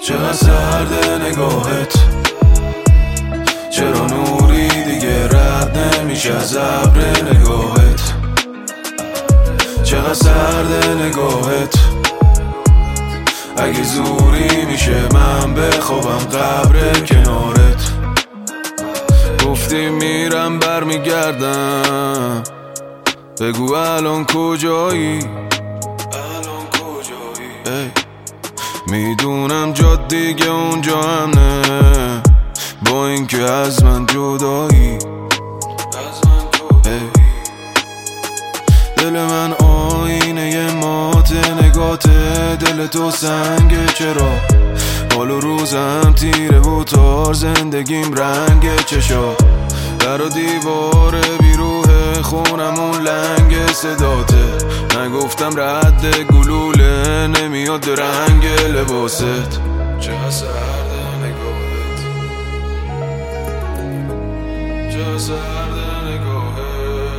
چقدر سرده نگاهت، چرا نوری دیگه رد نمیشه از ابر نگاهت. چقدر سرده نگاهت، اگه زوری میشه من بخوابم قبر کنارت. گفتی میرم برمیگردم، بگو الان کجایی؟ میدونم جاد دیگه اونجا هم نه، با اینکه از من جدایی. دل من آینه مات نگاته، دل تو سنگه چرا حال و روزم تیره و تار، زندگیم رنگ چشا در و دیوار بیروه خونمون لنگ صداته. نگفتم رد گلوله نمیاد رنگ لباست. چه سرده نگاهت، چه سرده نگاهت.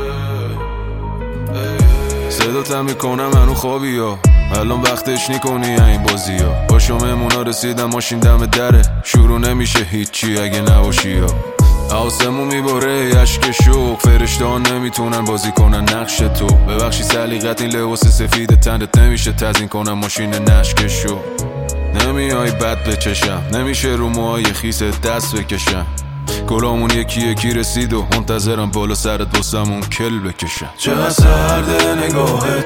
صداتم میکنم منو خوابی ها، الان وقتش نیکنی این بازی ها. با شممونا رسیدم ماشین دم دره، شروع نمیشه هیچی اگه نباشی ها. آسمون میباره عشق شوق، فرشته‌ها نمیتونن بازی کنن نقش تو. ببخشی سلیقت این لباس سفید تنت نمیشه تزیین کنم ماشین نشکشو. نمیای بد بچشم، نمیشه رو موهای خیس دست بکشم. گلامون یکی یکی رسید و منتظرم بالا سرت واسمون کل بکشم. چقدر سرده نگاهت،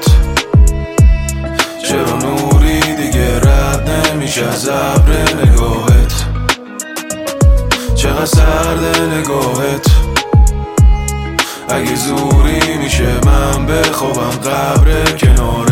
چرا نوری دیگه رد نمیشه از ابر نگاهت. چقدر سرده نگاهت، اگه زوری میشه من بخوابم قبر کنار